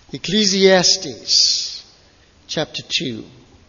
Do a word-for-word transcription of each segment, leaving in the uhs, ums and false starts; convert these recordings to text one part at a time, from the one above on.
Ecclesiastes chapter two.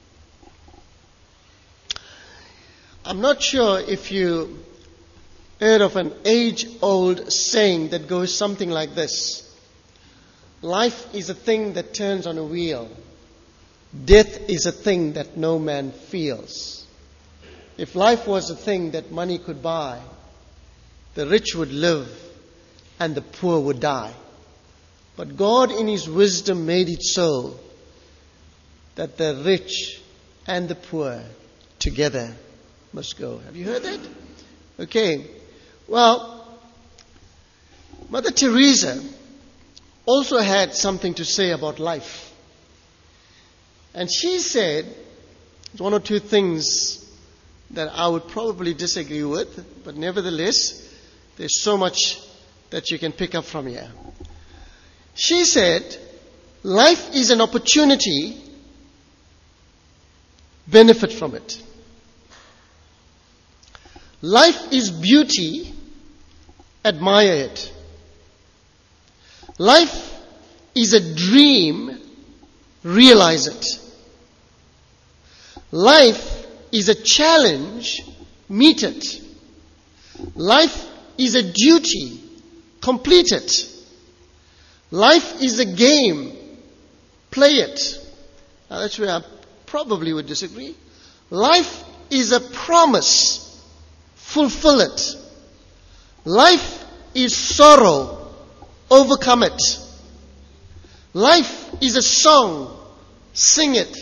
I'm not sure if you heard of an age-old saying that goes something like this. Life is a thing that turns on a wheel. Death is a thing that no man feels. If life was a thing that money could buy, the rich would live and the poor would die. But God in His wisdom made it so that the rich and the poor together must go. Have you heard that? Okay. Well, Mother Teresa also had something to say about life. And she said one or two things that I would probably disagree with, but nevertheless, there's so much that you can pick up from here. She said, life is an opportunity, benefit from it. Life is beauty, admire it. Life is a dream, realize it. Life is a challenge, meet it. Life is a duty, complete it. Life is a game, play it. Now that's where I probably would disagree. Life is a promise, fulfill it. Life is sorrow, overcome it. Life is a song, sing it.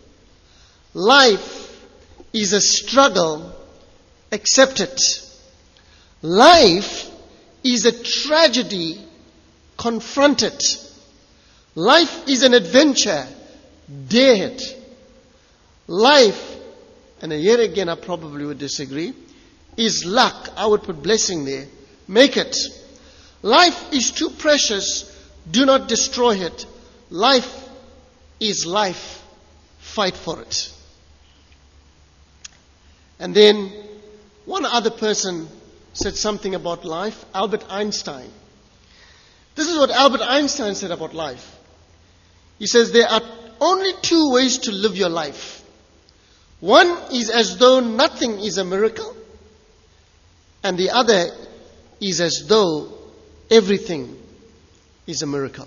Life is a struggle, accept it. Life is a tragedy, confront it. Life is an adventure, dare it. Life, and here again I probably would disagree, is luck. I would put blessing there. Make it. Life is too precious. Do not destroy it. Life is life. Fight for it. And then one other person said something about life, Albert Einstein. This is what Albert Einstein said about life. He says there are only two ways to live your life. One is as though nothing is a miracle, and the other is as though everything is a miracle.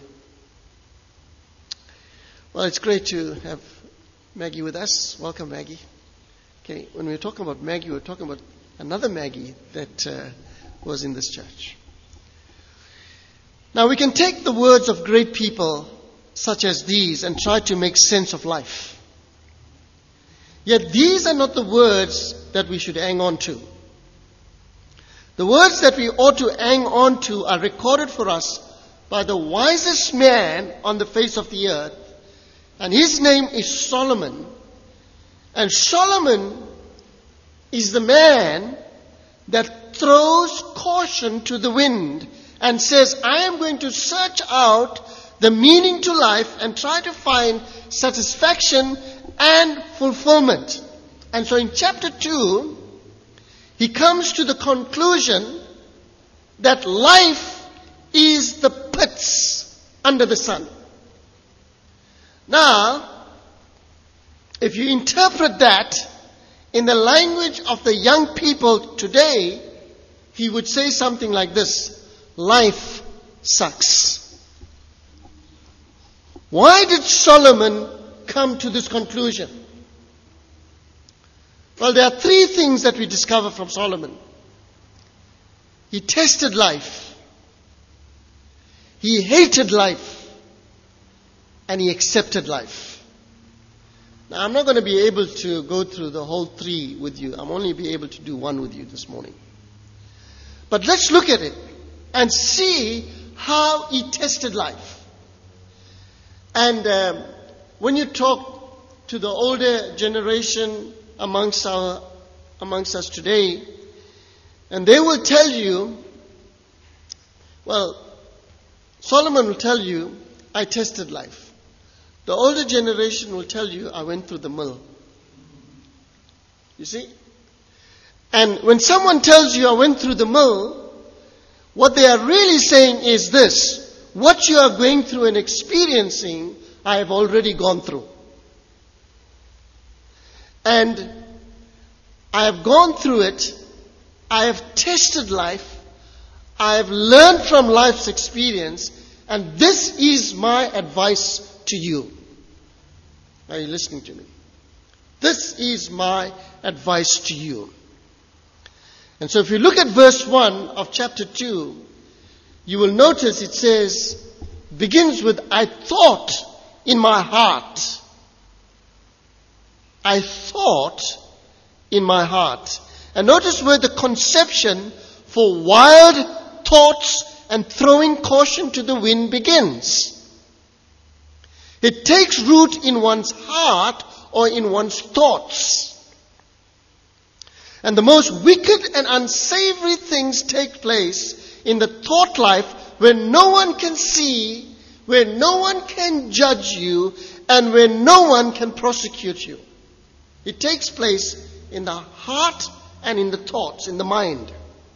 Well, it's great to have Maggie with us. Welcome, Maggie. Okay, when we were talking about Maggie, we were talking about another Maggie that uh, was in this church. Now, we can take the words of great people such as these and try to make sense of life. Yet these are not the words that we should hang on to. The words that we ought to hang on to are recorded for us by the wisest man on the face of the earth, and his name is Solomon. And Solomon is the man that throws caution to the wind and says, I am going to search out the meaning to life and try to find satisfaction and fulfillment. And so in chapter two, he comes to the conclusion that life is the pits under the sun. Now, if you interpret that in the language of the young people today, he would say something like this: life sucks. Why did Solomon come to this conclusion? Well, there are three things that we discover from Solomon. He tested life. He hated life. And he accepted life. Now, I'm not going to be able to go through the whole three with you. I'm only be able to do one with you this morning. But let's look at it and see how he tested life. And um, when you talk to the older generation amongst our amongst us today, and they will tell you, well, Solomon will tell you, I tested life. The older generation will tell you, I went through the mill. You see? And when someone tells you, I went through the mill, what they are really saying is this: what you are going through and experiencing, I have already gone through. And I have gone through it. I have tested life. I have learned from life's experience. And this is my advice to you. Are you listening to me? This is my advice to you. And so if you look at verse one of chapter two, you will notice it says, begins with, I thought in my heart. I thought in my heart. And notice where the conception for wild thoughts and throwing caution to the wind begins. It takes root in one's heart or in one's thoughts. And the most wicked and unsavory things take place in the thought life where no one can see, where no one can judge you, and where no one can prosecute you. It takes place in the heart and in the thoughts, in the mind.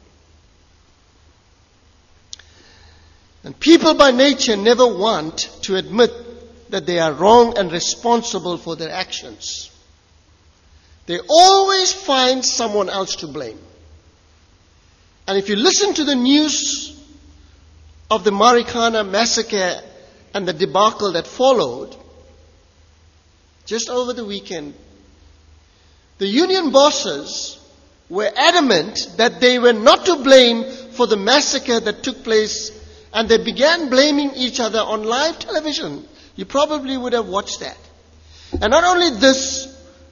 And people by nature never want to admit that they are wrong and responsible for their actions. They always find someone else to blame. And if you listen to the news of the Marikana massacre and the debacle that followed, just over the weekend, the union bosses were adamant that they were not to blame for the massacre that took place, and they began blaming each other on live television. You probably would have watched that. And not only this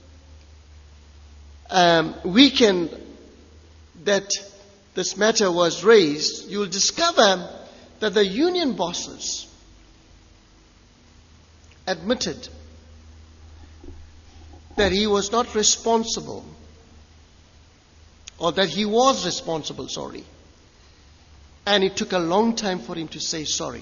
um, weekend that this matter was raised, you will discover that the union bosses admitted that he was not responsible, or that he was responsible, sorry. And it took a long time for him to say sorry.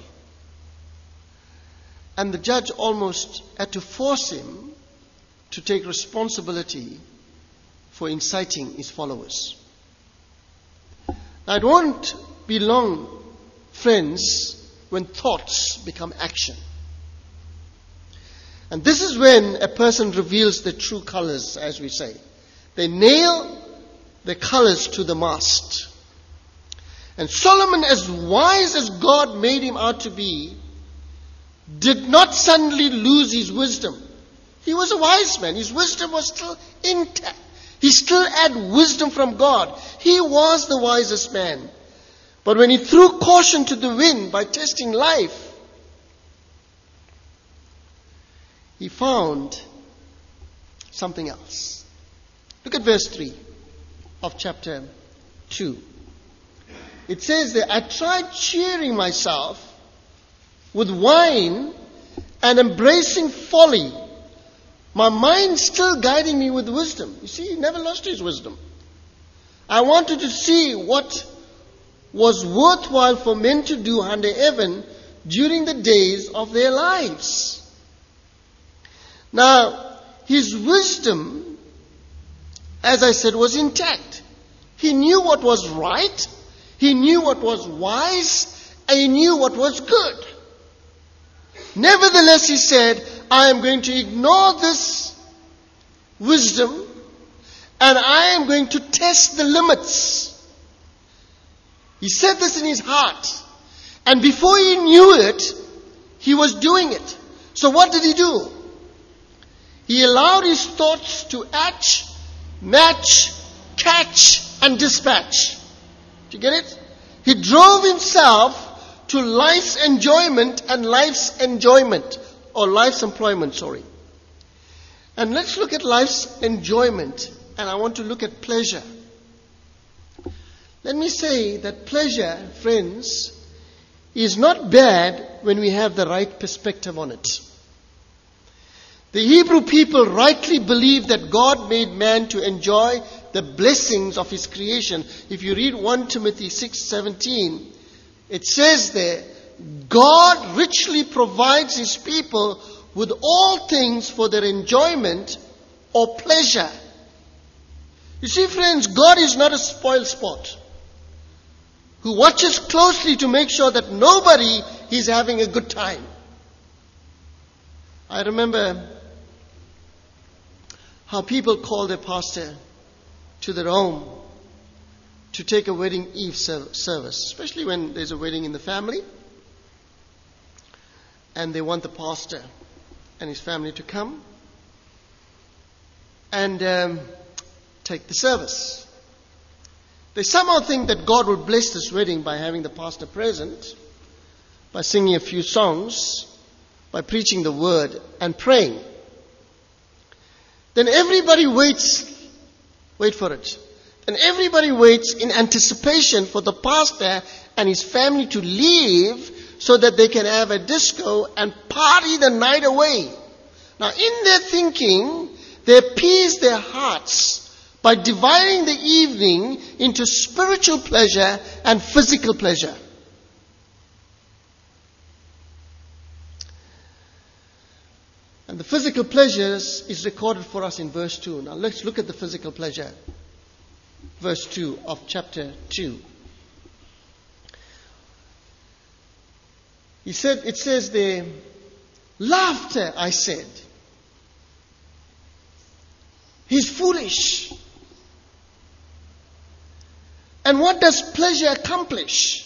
And the judge almost had to force him to take responsibility for inciting his followers. Now, it won't be long, friends, when thoughts become action. And this is when a person reveals the true colors, as we say. They nail the colors to the mast. And Solomon, as wise as God made him out to be, did not suddenly lose his wisdom. He was a wise man. His wisdom was still intact. He still had wisdom from God. He was the wisest man. But when he threw caution to the wind by testing life, he found something else. Look at verse three of chapter two. It says that I tried cheering myself with wine and embracing folly, my mind still guiding me with wisdom. You see, he never lost his wisdom. I wanted to see what was worthwhile for men to do under heaven during the days of their lives. Now, his wisdom, as I said, was intact. He knew what was right, he knew what was wise, and he knew what was good. Nevertheless, he said, I am going to ignore this wisdom and I am going to test the limits. He said this in his heart. And before he knew it, he was doing it. So what did he do? He allowed his thoughts to hatch, match, catch, and dispatch. Do you get it? He drove himself to life's enjoyment and life's enjoyment, or life's employment, sorry. And let's look at life's enjoyment, and I want to look at pleasure. Let me say that pleasure, friends, is not bad when we have the right perspective on it. The Hebrew people rightly believed that God made man to enjoy the blessings of his creation. If you read First Timothy six seventeen, it says there, God richly provides his people with all things for their enjoyment or pleasure. You see, friends, God is not a spoil sport who watches closely to make sure that nobody he's having a good time. I remember how people call their pastor to their home to take a wedding eve service, especially when there's a wedding in the family, and they want the pastor and his family to come and um, take the service. They somehow think that God will bless this wedding by having the pastor present, by singing a few songs, by preaching the word and praying. Then everybody waits, wait for it, and everybody waits in anticipation for the pastor and his family to leave so that they can have a disco and party the night away. Now, in their thinking, they appease their hearts by dividing the evening into spiritual pleasure and physical pleasure. And the physical pleasures is recorded for us in verse two. Now let's look at the physical pleasure. Verse two of chapter two. He said, it says there, laughter, I said. He's foolish. And what does pleasure accomplish?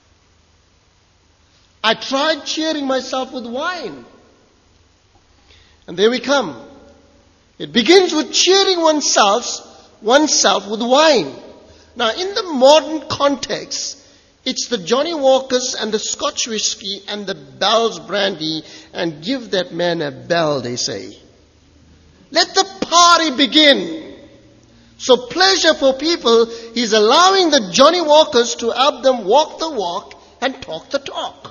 I tried cheering myself with wine. And there we come. It begins with cheering oneself, oneself with wine. Now, in the modern context, it's the Johnny Walkers and the Scotch whiskey and the Bell's brandy, and give that man a bell, they say. Let the party begin. So pleasure for people is allowing the Johnny Walkers to help them walk the walk and talk the talk.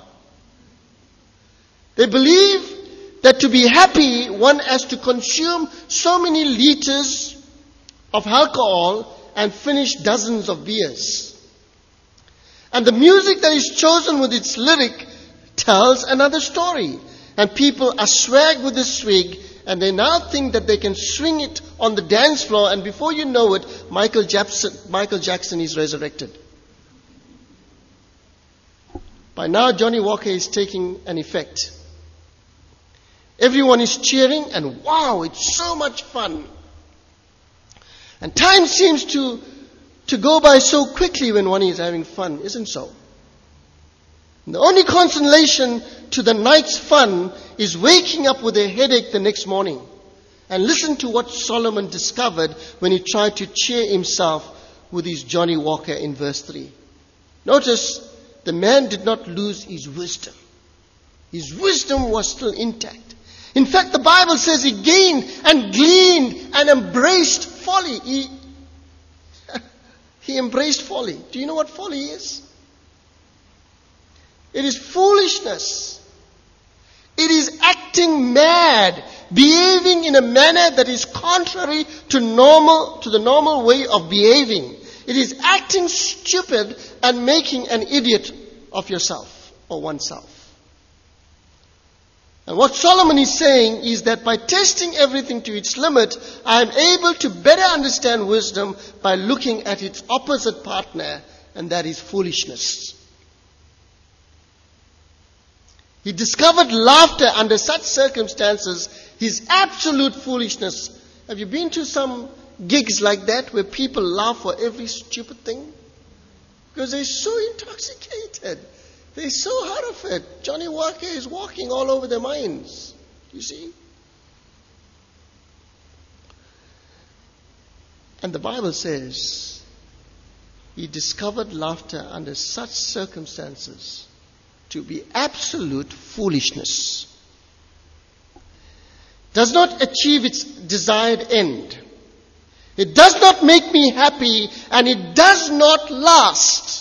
They believe that to be happy, one has to consume so many liters of alcohol and finish dozens of beers. And the music that is chosen with its lyric tells another story. And people are swag with the swig, and they now think that they can swing it on the dance floor, and before you know it, Michael Jackson, Michael Jackson is resurrected. By now, Johnny Walker is taking an effect. Everyone is cheering, and wow, it's so much fun. And time seems to, to go by so quickly when one is having fun, isn't so? And the only consolation to the night's fun is waking up with a headache the next morning. And listen to what Solomon discovered when he tried to cheer himself with his Johnny Walker in verse three. Notice, the man did not lose his wisdom. His wisdom was still intact. In fact, the Bible says he gained and gleaned and embraced folly. He, he embraced folly. Do you know what folly is? It is foolishness. It is acting mad, behaving in a manner that is contrary to normal, to the normal way of behaving. It is acting stupid and making an idiot of yourself or oneself. And what Solomon is saying is that by testing everything to its limit, I am able to better understand wisdom by looking at its opposite partner, and that is foolishness. He discovered laughter under such circumstances, his absolute foolishness. Have you been to some gigs like that where people laugh for every stupid thing? Because they're so intoxicated. They're so out of it. Johnny Walker is walking all over their minds. You see? And the Bible says he discovered laughter under such circumstances to be absolute foolishness. Does not achieve its desired end. It does not make me happy, and it does not last.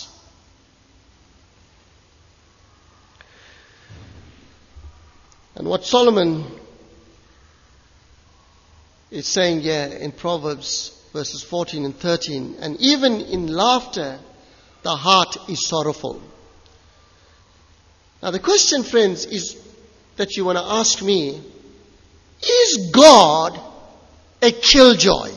And what Solomon is saying here in Proverbs verses fourteen and thirteen, and even in laughter, the heart is sorrowful. Now the question, friends, is that you want to ask me, is God a killjoy?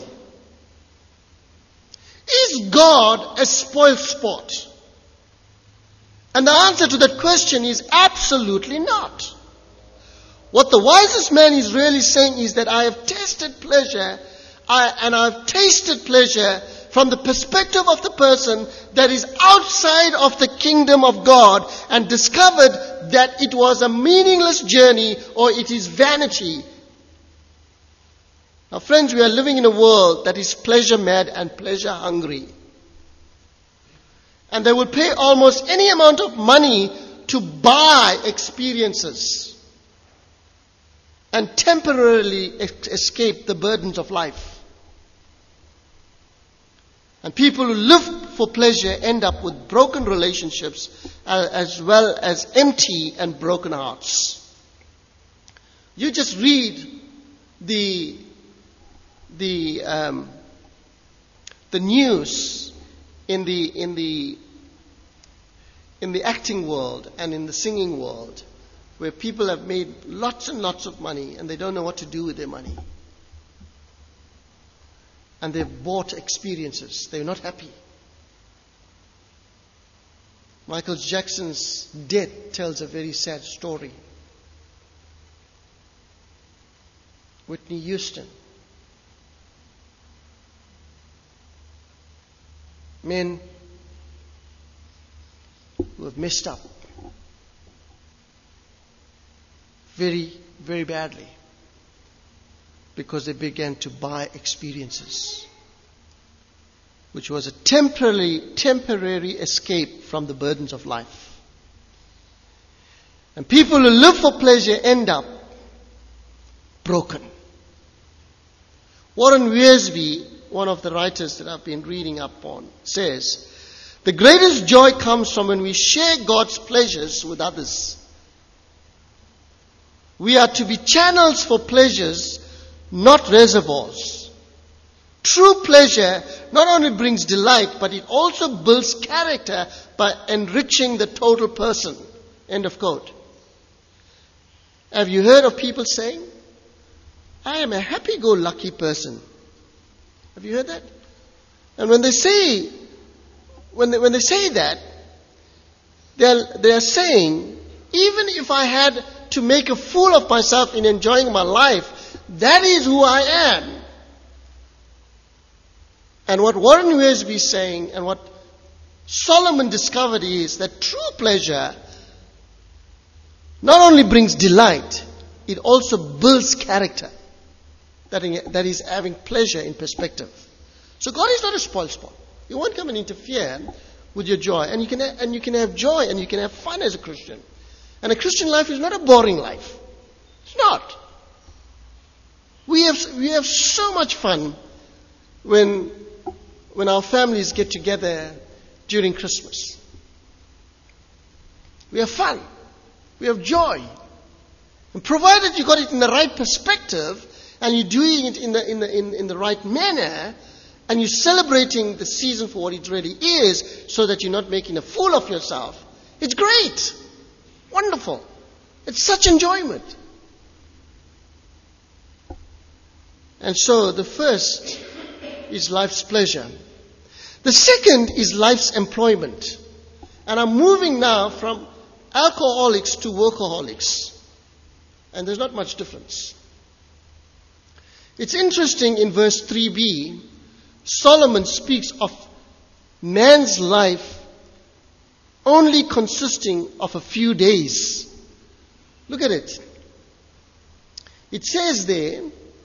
Is God a spoilsport? And the answer to that question is absolutely not. What the wisest man is really saying is that I have tasted pleasure, I, and I've tasted pleasure from the perspective of the person that is outside of the kingdom of God, and discovered that it was a meaningless journey, or it is vanity. Now friends, we are living in a world that is pleasure mad and pleasure hungry. And they will pay almost any amount of money to buy experiences and temporarily ex- escape the burdens of life. And people who live for pleasure end up with broken relationships, uh, as well as empty and broken hearts. You just read the the um, the news in the in the in the acting world and in the singing world, where people have made lots and lots of money and they don't know what to do with their money. And they've bought experiences. They're not happy. Michael Jackson's death tells a very sad story. Whitney Houston. Men who have messed up very, very badly because they began to buy experiences, which was a temporary, temporary escape from the burdens of life. And people who live for pleasure end up broken. Warren Wiersbe, one of the writers that I've been reading up on, says, the greatest joy comes from when we share God's pleasures with others. We are to be channels for pleasures, not reservoirs. True pleasure not only brings delight, but it also builds character by enriching the total person. End of quote. Have you heard of people saying, I am a happy-go-lucky person? Have you heard that? And when they say, when they, when they say that, they're, they're saying, even if I had to make a fool of myself in enjoying my life, that is who I am. And what Warren Wiersbe is saying, and what Solomon discovered, is that true pleasure not only brings delight, it also builds character. That, in, that is having pleasure in perspective. So God is not a spoil sport. He won't come and interfere with your joy. And you can ha- and you can have joy and you can have fun as a Christian. And a Christian life is not a boring life. It's not. We have we have so much fun when when our families get together during Christmas. We have fun. We have joy. And provided you got it in the right perspective, and you're doing it in the in the in, in the right manner, and you're celebrating the season for what it really is, so that you're not making a fool of yourself, it's great. Wonderful. It's such enjoyment. And so the first is life's pleasure. The second is life's employment. And I'm moving now from alcoholics to workaholics. And there's not much difference. It's interesting, in verse three b, Solomon speaks of man's life only consisting of a few days. Look at it. It says there,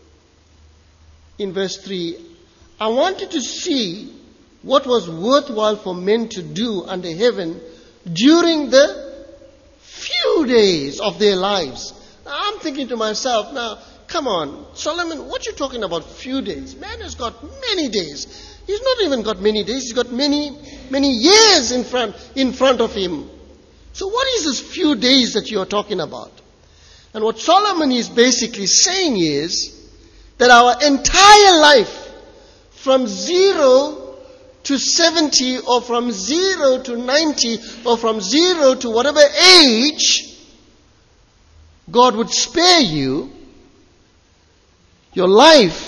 in verse three, I wanted to see what was worthwhile for men to do under heaven during the few days of their lives. Now, I'm thinking to myself, now, come on, Solomon, what you talking about few days? Man has got many days. He's not even got many days. He's got many, many years in front, in front of him. So what is this few days that you are talking about? And what Solomon is basically saying is that our entire life, from zero to seventy, or from zero to ninety, or from zero to whatever age God would spare you, your life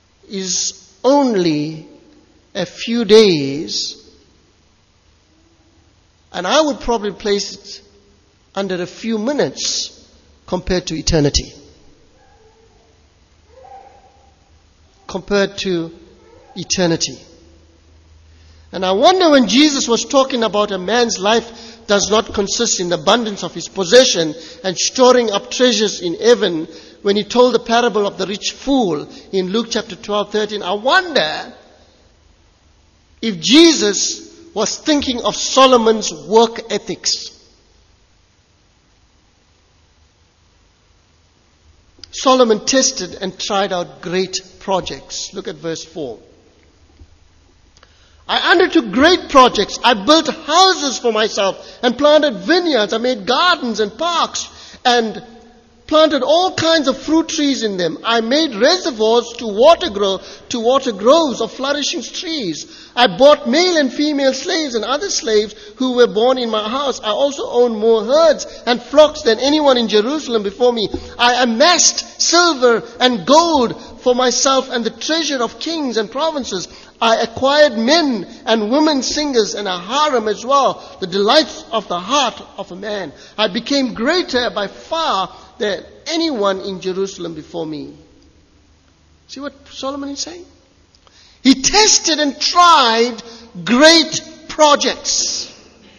is only a few days And I would probably place it under a few minutes compared to eternity. Compared to eternity. And I wonder when Jesus was talking about a man's life does not consist in the abundance of his possession and storing up treasures in heaven, when he told the parable of the rich fool in Luke chapter twelve, thirteen, I wonder if Jesus was thinking of Solomon's work ethics. Solomon tested and tried out great projects. Look at verse four. I undertook great projects. I built houses for myself and planted vineyards. I made gardens and parks and planted all kinds of fruit trees in them. I made reservoirs to water grow, to water groves of flourishing trees. I bought male and female slaves and other slaves who were born in my house. I also owned more herds and flocks than anyone in Jerusalem before me. I amassed silver and gold for myself and the treasure of kings and provinces. I acquired men and women singers and a harem as well, the delights of the heart of a man. I became greater by far than anyone in Jerusalem before me. See what Solomon is saying? He tested and tried great projects.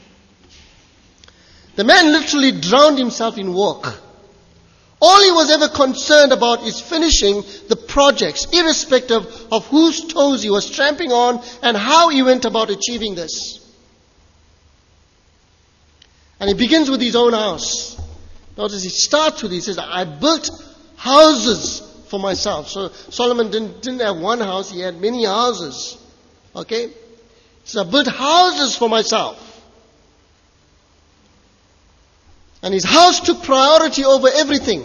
The man literally drowned himself in work. All he was ever concerned about is finishing the projects, irrespective of whose toes he was tramping on and how he went about achieving this. And he begins with his own house. Notice he starts with, he says, I built houses for myself. So Solomon didn't, didn't have one house, he had many houses. Okay? He says, I built houses for myself. And his house took priority over everything.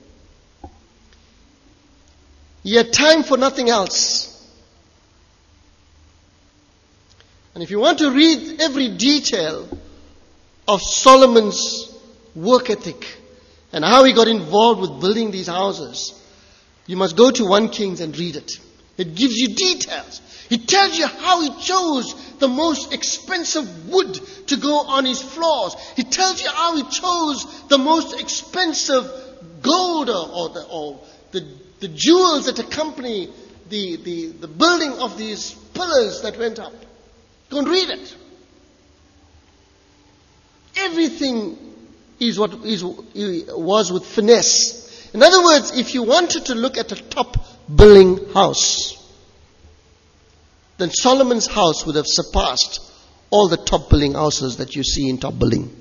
He had time for nothing else. And if you want to read every detail of Solomon's work ethic and how he got involved with building these houses, you must go to First Kings and read it. It gives you details. It tells you how he chose the most expensive wood to go on his floors. It tells you how he chose the most expensive gold or, or, the, or the, the jewels that accompany the, the, the building of these pillars that went up. Go and read it. Everything is what is, was with finesse. In other words, if you wanted to look at a top building house, then Solomon's house would have surpassed all the top building houses that you see in top building.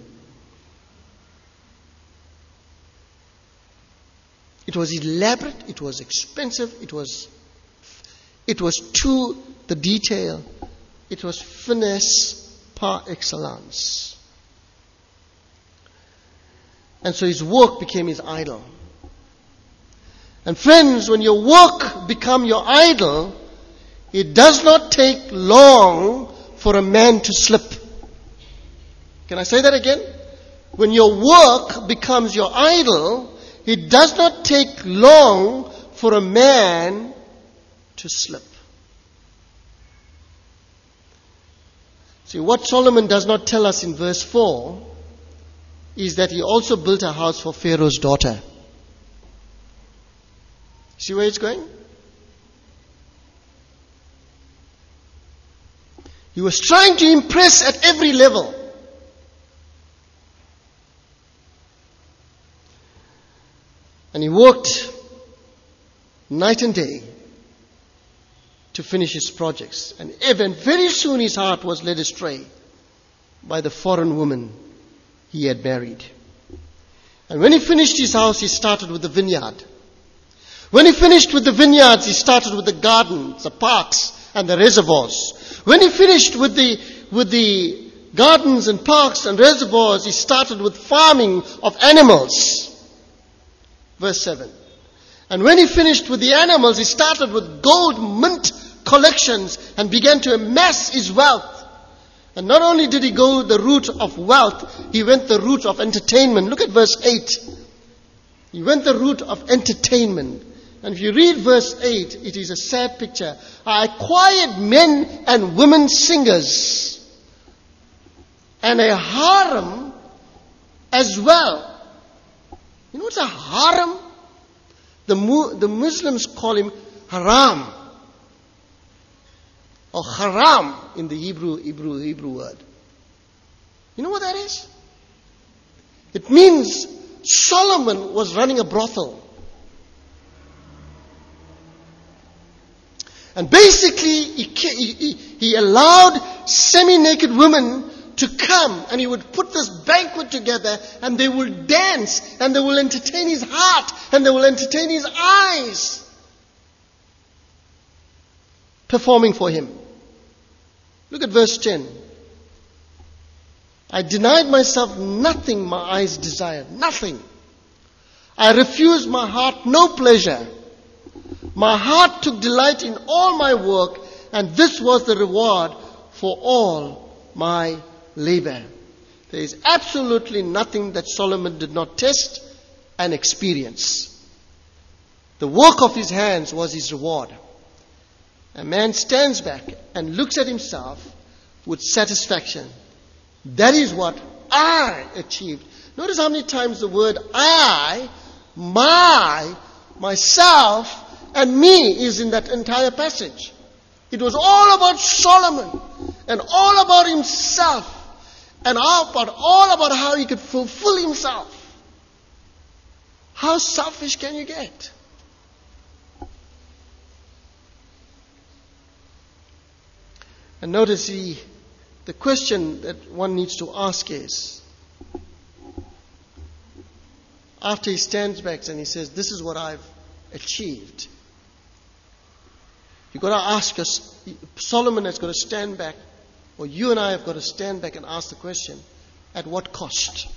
It was elaborate, it was expensive, it was it was to the detail, it was finesse par excellence. And so his work became his idol. And friends, when your work become your idol, it does not take long for a man to slip. Can I say that again? When your work becomes your idol, it does not take long for a man to slip. See, what Solomon does not tell us in verse four is that he also built a house for Pharaoh's daughter. See where it's going? He was trying to impress at every level. And he worked night and day to finish his projects. And even very soon his heart was led astray by the foreign woman he had married. And when he finished his house, he started with the vineyard. When he finished with the vineyards, he started with the gardens, the parks, and the reservoirs. When he finished with the with the gardens and parks and reservoirs, he started with farming of animals. Verse seven. And when he finished with the animals, he started with gold mint collections and began to amass his wealth. And not only did he go the route of wealth, he went the route of entertainment. Look at verse eight. He went the route of entertainment. And if you read verse eight, it is a sad picture. I acquired men and women singers. and a harem as well. You know what's a harem? The, Mu- the Muslims call him haram or haram in the Hebrew, Hebrew, Hebrew word. You know what that is? It means Solomon was running a brothel. And basically, he, he, he allowed semi-naked women to come, and he would put this banquet together, and they will dance, and they will entertain his heart, and they will entertain his eyes, performing for him. Look at verse ten. I denied myself nothing my eyes desired, nothing. I refused my heart no pleasure. My heart took delight in all my work, and this was the reward for all my labor. There is absolutely nothing that Solomon did not test and experience. The work of his hands was his reward. A man stands back and looks at himself with satisfaction. That is what I achieved. Notice how many times the word I, my, myself, and me is in that entire passage. It was all about Solomon and all about himself and all about, all about how he could fulfill himself. How selfish can you get? And notice he, the question that one needs to ask is, after he stands back and he says, this is what I've achieved. You've got to ask us, Solomon has got to stand back, or you and I have got to stand back and ask the question, at what cost?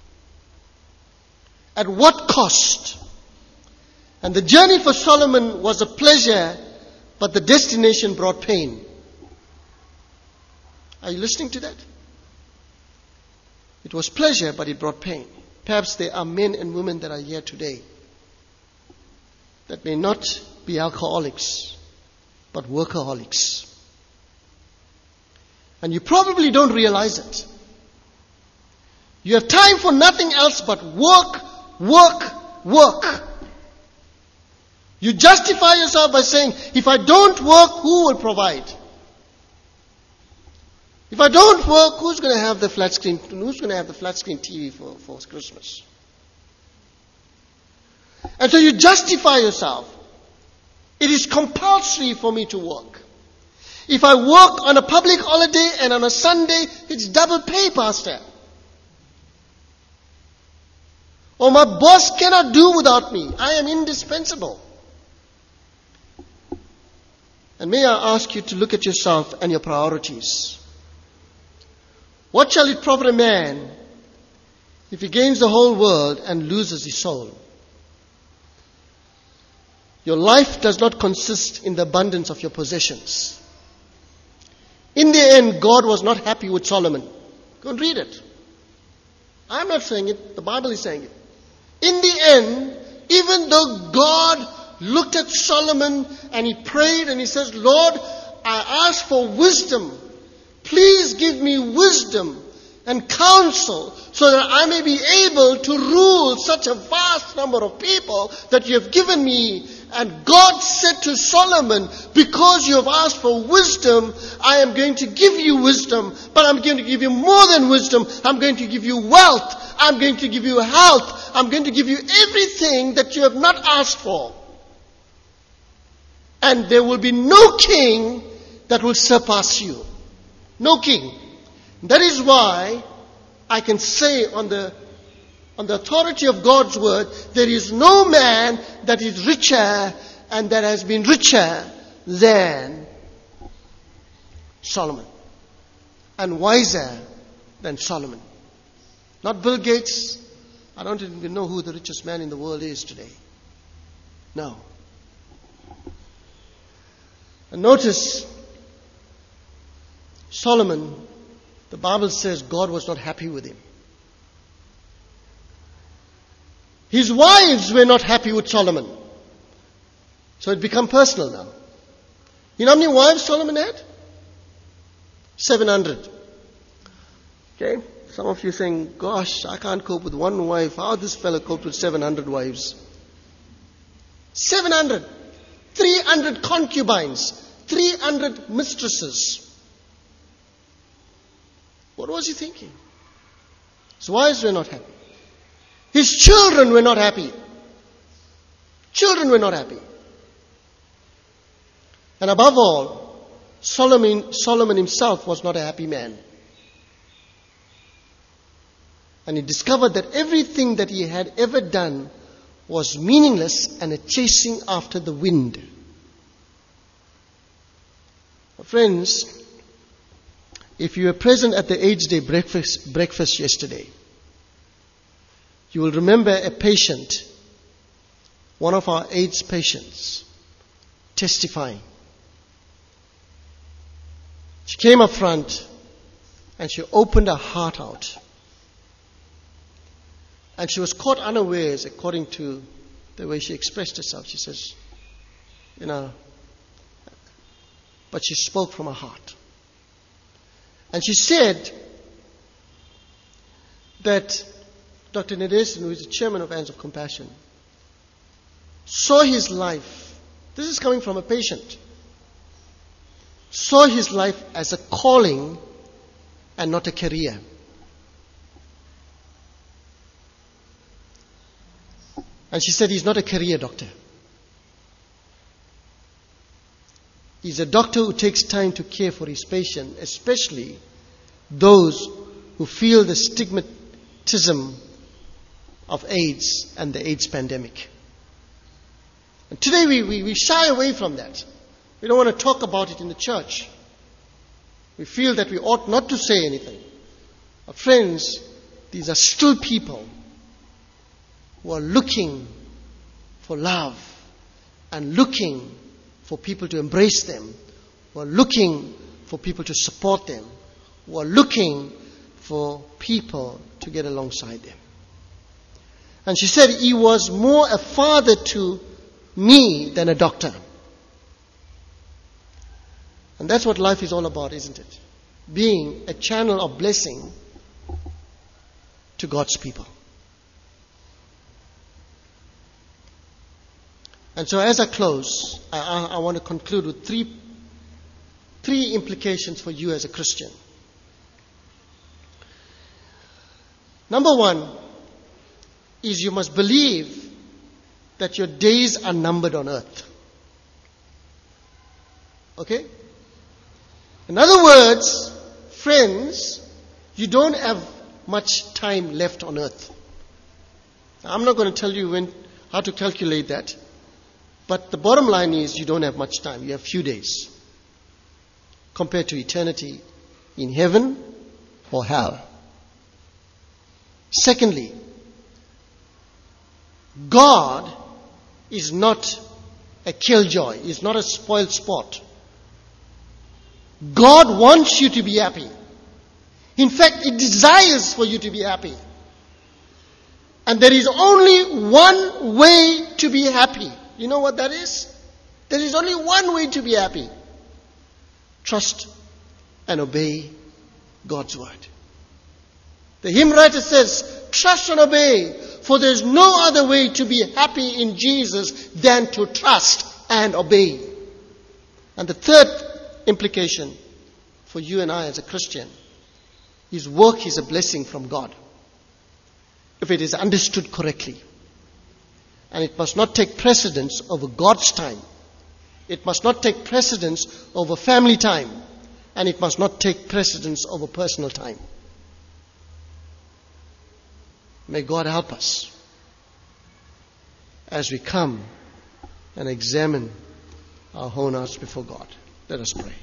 At what cost? And the journey for Solomon was a pleasure, but the destination brought pain. Are you listening to that? It was pleasure, but it brought pain. Perhaps there are men and women that are here today that may not be alcoholics, but workaholics. And you probably don't realize it. You have time for nothing else but work, work, work. You justify yourself by saying, if I don't work, who will provide? If I don't work, who's going to have the flat screen? Who's going to have the flat screen T V for, for Christmas? And so you justify yourself. It is compulsory for me to work. If I work on a public holiday and on a Sunday, it's double pay, Pastor. Or my boss cannot do without me. I am indispensable. And may I ask you to look at yourself and your priorities. What shall it profit a man if he gains the whole world and loses his soul? Your life does not consist in the abundance of your possessions. In the end, God was not happy with Solomon. Go and read it. I'm not saying it. The Bible is saying it. In the end, even though God looked at Solomon and he prayed and he says, Lord, I ask for wisdom. Please give me wisdom and counsel so that I may be able to rule such a vast number of people that you have given me. And God said to Solomon, because you have asked for wisdom, I am going to give you wisdom, but I'm going to give you more than wisdom. I'm going to give you wealth. I'm going to give you health. I'm going to give you everything that you have not asked for. And there will be no king that will surpass you. No king. That is why I can say on the on the authority of God's word, there is no man that is richer and that has been richer than Solomon. And wiser than Solomon. Not Bill Gates. I don't even know who the richest man in the world is today. No. And notice, Solomon, the Bible says God was not happy with him. His wives were not happy with Solomon. So it become personal now. You know how many wives Solomon had? seven hundred. Okay? Some of you saying, gosh, I can't cope with one wife. How this fellow coped with seven hundred wives? seven hundred. three hundred concubines. three hundred mistresses. What was he thinking? His wives were not happy. His children were not happy. Children were not happy. And above all, Solomon, Solomon himself was not a happy man. And he discovered that everything that he had ever done was meaningless and a chasing after the wind. Friends, if you were present at the AIDS Day breakfast, breakfast yesterday, you will remember a patient, one of our AIDS patients, testifying. She came up front and she opened her heart out. And she was caught unawares, according to the way she expressed herself. She says, you know, but she spoke from her heart. And she said that Doctor Nadesan, who is the chairman of Hands of Compassion, saw his life, this is coming from a patient, saw his life as a calling and not a career. And she said he's not a career doctor. He's a doctor who takes time to care for his patient, especially those who feel the stigmatism of AIDS and the AIDS pandemic. And today we, we, we shy away from that. We don't want to talk about it in the church. We feel that we ought not to say anything. But friends, these are still people who are looking for love and looking for people to embrace them, who are looking for people to support them, who are looking for people to get alongside them. And she said he was more a father to me than a doctor. And that's what life is all about, isn't it? Being a channel of blessing to God's people. And so as I close, I, I, I want to conclude with three, three implications for you as a Christian. Number one is you must believe that your days are numbered on earth. Okay? In other words, friends, you don't have much time left on earth. I'm not going to tell you when, how to calculate that. But the bottom line is you don't have much time. You have few days compared to eternity in heaven or hell. Secondly, God is not a killjoy. He's not a spoiled sport. God wants you to be happy. In fact, He desires for you to be happy. And there is only one way to be happy. You know what that is? There is only one way to be happy. Trust and obey God's word. The hymn writer says, trust and obey, for there is no other way to be happy in Jesus than to trust and obey. And the third implication for you and I as a Christian, His work is a blessing from God, if it is understood correctly. And it must not take precedence over God's time. It must not take precedence over family time. And it must not take precedence over personal time. May God help us as we come and examine our own hearts before God. Let us pray.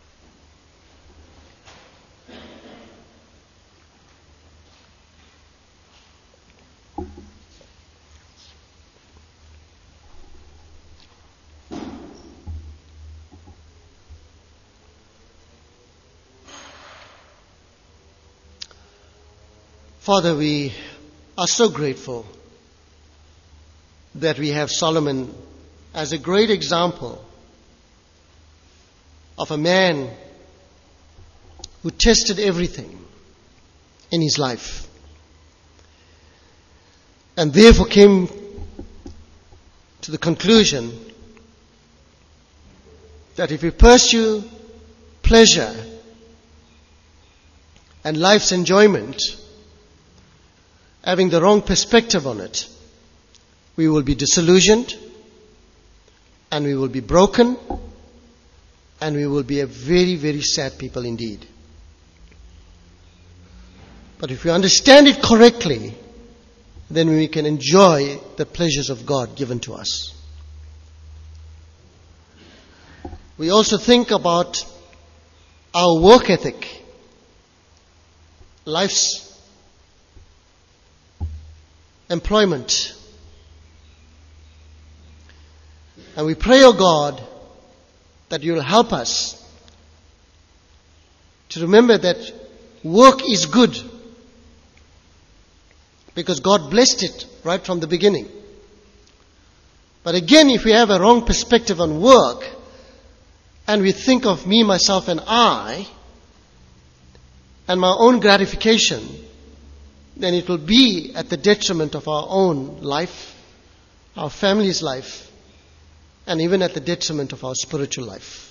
Father, we are so grateful that we have Solomon as a great example of a man who tested everything in his life. And therefore came to the conclusion that if we pursue pleasure and life's enjoyment, having the wrong perspective on it, we will be disillusioned, and we will be broken, and we will be a very, very sad people indeed. But if we understand it correctly, then we can enjoy the pleasures of God given to us. We also think about our work ethic, life's employment. And we pray, O God, that you will help us to remember that work is good, because God blessed it right from the beginning. But again, if we have a wrong perspective on work, and we think of me, myself, and I, and my own gratification, then it will be at the detriment of our own life, our family's life, and even at the detriment of our spiritual life.